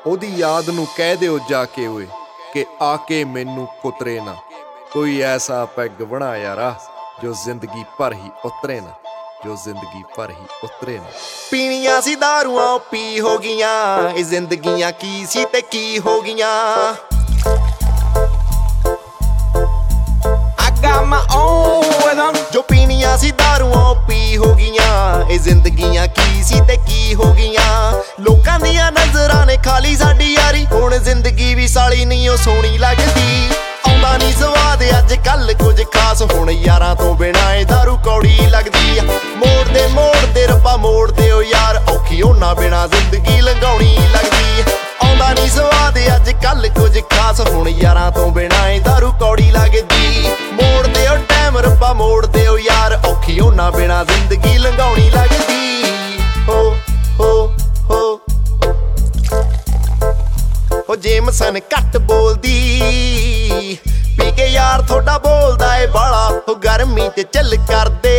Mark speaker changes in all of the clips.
Speaker 1: ਉਹਦੀ ਯਾਦ ਨੂੰ ਕਹਿ ਦਿਓ ਜਾ ਕੇ ਓਏ ਕਿ ਆ ਕੇ ਮੈਨੂੰ ਕੁਤਰੇ ਨਾ। ਕੋਈ ਐਸਾ ਪੈਗ ਬਣਾ ਯਾਰਾ ਜੋ ਜ਼ਿੰਦਗੀ ਭਰ ਹੀ ਉਤਰੇ ਨਾ, ਜੋ ਜ਼ਿੰਦਗੀ ਭਰ ਹੀ ਉਤਰੇ ਨਾ।
Speaker 2: ਪੀਣੀਆਂ ਸੀ ਦਾਰੂਆਂ ਪੀ ਹੋ ਗਈਆਂ, ਇਹ ਜ਼ਿੰਦਗੀਆਂ ਕੀ ਸੀ ਤੇ ਕੀ ਹੋ ਗਈਆਂ। ਜੋ ਪੀਣੀਆਂ ਸੀ ਦਾਰੂਆਂ ਪੀ ਹੋ ਗਈਆਂ, ਇਹ ਜ਼ਿੰਦਗੀਆਂ ਕੀ ਸੀ ਤੇ ਕੀ ਹੋ ਗਈਆਂ। ਲੋਕਾਂ ਦੀਆਂ ਨਜ਼ਰਾਂ ਨੇ ਖਾਲੀ ਸਾਡੀ ਯਾਰੀ, ਹੁਣ ਜ਼ਿੰਦਗੀ ਵੀ ਸਾਲੀ ਨਹੀਂ ਉਹ ਸੋਹਣੀ ਲੱਗਦੀ। ਆਉਂਦਾ ਨਹੀਂ ਸਵਾਦ ਅੱਜ ਕੱਲ ਕੁਝ ਖਾਸ, ਹੁਣ ਯਾਰਾਂ ਤੋਂ ਬਿਨਾਂ ਇਹ ਦਾਰੂ ਕੌੜੀ ਲੱਗਦੀ ਆ। ਮੋੜਦੇ ਰੱਬਾ ਮੋੜਦੇ ਓ ਯਾਰ, ਔਖੀ ਉਹਨਾਂ ਬਿਨਾਂ ਜ਼ਿੰਦਗੀ ਲੰਘਾਉਣੀ ਲੱਗਦੀ ਆ। ਆਉਂਦਾ ਨਹੀਂ ਸਵਾਦ ਅੱਜ ਕੱਲ ਕੁਝ ਖਾਸ, ਹੁਣ ਯਾਰਾਂ ਤੋਂ ਬਿਨਾਂ ਇਹ ਦਾਰੂ ਕੌੜੀ ਲੱਗਦੀ। ਮੋੜਦੇ ਓ ਟਾਈਮ ਰੱਬਾ ਮੋੜਦੇ ਓ ਯਾਰ, ਔਖੀ ਉਹਨਾਂ ਬਿਨਾਂ ਜ਼ਿੰਦਗੀ ਲੰਘਾਉਣੀ ਲੱਗਦੀ। ਹੋ ਹੋ ਹੋ ਹੋ ਜੇਮਸਨ ਘੱਟ ਬੋਲਦੀ, ਪੀ ਕੇ ਯਾਰ ਥੋੜਾ ਬੋਲਦਾ ਏ ਬਾਲਾ। ਹੋ ਗਰਮੀ ਤੇ ਚੱਲ ਕਰਦੇ,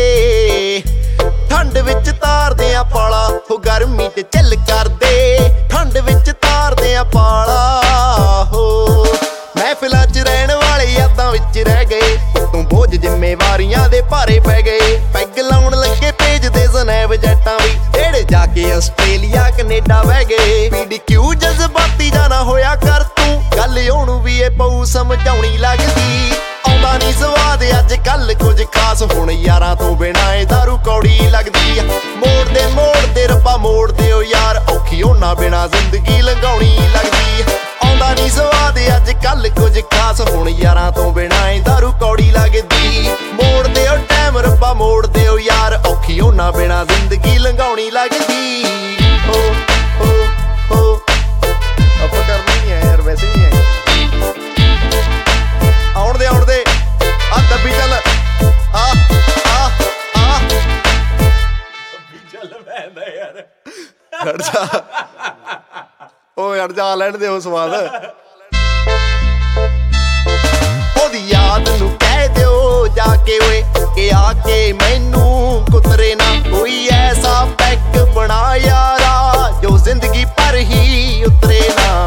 Speaker 2: ਠੰਡ ਵਿੱਚ ਤਾਰਦੇ ਆ ਪਾਲਾ। ਹੋ ਗਰਮੀ ਤੇ ਚੱਲ ਕਰਦੇ, ਠੰਡ ਵਿੱਚ ਤਾਰਦੇ ਆ ਪਾਲਾ। ਹੋ ਮਹਿਫਿਲਾਂ 'ਚ ਰਹਿਣ ਵਾਲੇ ਯਾਦਾਂ ਵਿੱਚ ਰਹਿ ਗਏ, ਤੂੰ ਬੋਝ ਜ਼ਿੰਮੇਵਾਰੀਆਂ ਦੇ ਭਾਰੇ ਪੈ ਗਏ। ਪੈਗ ਲਾਉਣ ਲੱਗੇ ਭੇਜਦੇ ਸਨੈਪ ਜੈਟਾਂ ਵੀ, ਜਿਹੜੇ ਜਾ ਕੇ ਆਸਟ੍ਰੇਲੀਆ ਕੈਨੇਡਾ ਬਹਿ ਗਏ। PDQ ਜਜ਼ਬਾਤੀ ਜਾਣਾ ਹੋਇਆ ਕਰ ਤੂੰ, ਗੱਲ ਉਹਨੂੰ ਵੀ ਇਹ ਪਊ ਸਮਝਾਉਣੀ ਲੱਗਦੀ। ਆਉਂਦਾ ਨਹੀਂ ਸਵਾਦ ਅੱਜ ਕੱਲ ਕੁਝ ਖਾਸ, ਹੁਣ ਯਾਰਾਂ ਤੋਂ ਬਿਨਾਂ ਇਹ ਦਾਰੂ ਕੌੜੀ ਲੱਗਦੀ ਆ। ਮੋੜਦੇ ਰੱਬਾ ਮੋੜਦੇ ਓ ਯਾਰ, ਔਖੀ ਉਹਨਾਂ ਬਿਨਾਂ ਜ਼ਿੰਦਗੀ ਲੰਘਾਉਣੀ ਲੱਗਦੀ ਆ। ਆਉਂਦਾ ਨਹੀਂ ਸਵਾਦ ਅੱਜ ਕੱਲ ਕੁਝ ਖਾਸ, ਹੁਣ ਯਾਰਾਂ ਤੋਂ ਬਿਨਾਂ ਇਹ ਦਾਰੂ ਕੌੜੀ ਲੱਗਦੀ। ਮੋੜਦੇ ਓ ਟਾਈਮ ਰੱਬਾ ਮੋੜਦੇ ਓ ਯਾਰ, ਔਖੀ ਉਹਨਾਂ ਬਿਨਾਂ ਜ਼ਿੰਦਗੀ ਲੰਘਾਉਣੀ ਲੱਗਦੀ। ਹੋ ਹੋ ਹੋ ਆਪਾਂ ਕਰਨਾ ਨਹੀਂ ਹੈ ਯਾਰ, ਵੈਸੇ ਨਹੀਂ ਹੈ। ਆਉਣ ਦੇ ਆ ਦੱਬੀ ਚੱਲ, ਆ ਆ ਆ ਦੱਬੀ ਚੱਲ ਪੈਂਦਾ ਯਾਰ। ਹਟ ਜਾ ਓ ਯਾਰ, ਜਾ ਲੈਣ ਦੇ ਉਹ ਸਵਾਦ। ਉਹਦੀ ਯਾਦ ਨੂੰ ਕਹਿ ਦਿਓ ਜਾ ਕੇ ਓਏ ਕਿ ਆ ਕੇ ਮੈਨੂੰ ਕੁਤਰੇ ਨਾ। ਕੋਈ ਐਸਾ ਪੈਗ ਬਣਾ ਯਾਰਾ ਜੋ ਜ਼ਿੰਦਗੀ ਭਰ ਹੀ ਉਤਰੇ ਨਾ।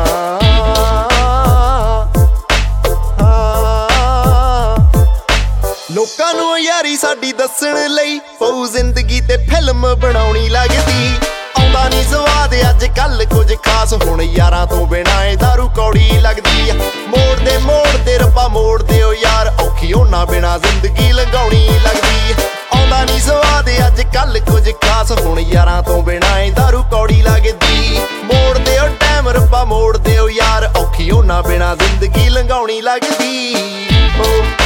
Speaker 2: ਲੋਕਾਂ ਨੂੰ ਯਾਰੀ ਸਾਡੀ ਦੱਸਣ ਲਈ ਪਊ ਜ਼ਿੰਦਗੀ ਤੇ ਫਿਲਮ ਬਣਾਉਣੀ ਲੱਗਦੀ। ਆਉਂਦਾ ਨਹੀਂ ਸਵਾਦ ਅੱਜ ਕੱਲ ਕੁਝ ਖਾਸ, ਹੁਣ ਯਾਰਾਂ ਤੋਂ ਬਿਨਾਂ ਇਹ ਦਾਰੂ ਕੌੜੀ ਲੱਗਦੀ ਆ। ਮੋੜਦੇ ਰੱਬਾ ਮੋੜਦੇ ਓ ਯਾਰ, ਔਖੀ ਉਹਨਾਂ ਬਿਨਾਂ ਜ਼ਿੰਦਗੀ ਲੰਘਾਉਣੀ ਲੱਗਦੀ ਆ। ਆਉਂਦਾ ਨਹੀਂ ਸਵਾਦ ਅੱਜ ਕੱਲ ਕੁਝ ਖਾਸ, ਹੁਣ ਯਾਰਾਂ ਤੋਂ ਬਿਨਾਂ ਇਹ ਦਾਰੂ ਕੌੜੀ ਲੱਗਦੀ। ਮੋੜਦੇ ਓ ਟਾਈਮ ਰੱਬਾ ਮੋੜਦੇ ਓ ਯਾਰ, ਔਖੀ ਉਹਨਾਂ ਬਿਨਾਂ ਜ਼ਿੰਦਗੀ ਲੰਘਾਉਣੀ ਲੱਗਦੀ। ਹੋ